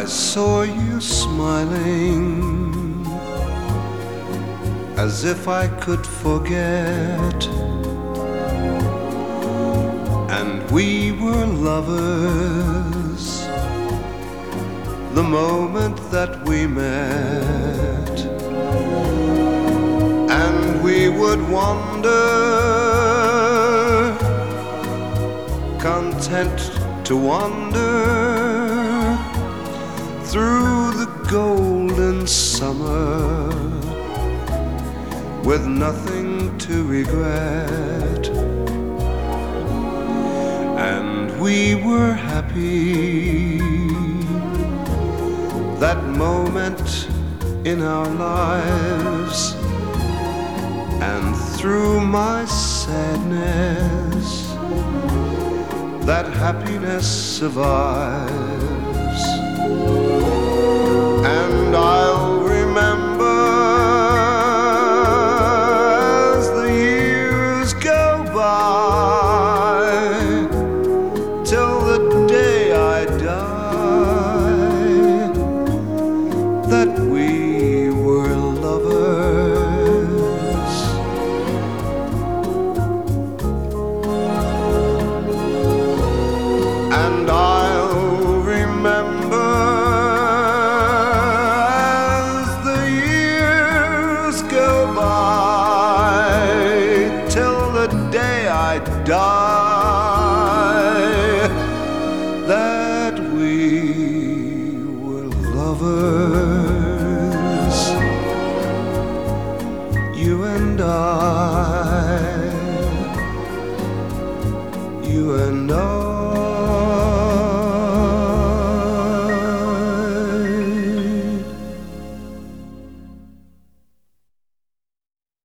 I saw you smiling as if I could forget, and we were lovers the moment that we met, and we would wander, content to wander through the golden summer with nothing to regret. And we were happy that moment in our lives, and through my sadness that happiness survives. And I'll remember as the years go by, till the day I die, that we were lovers. And I'll remember as the years go by, till the day I die, that we were lovers, you and I, you and I.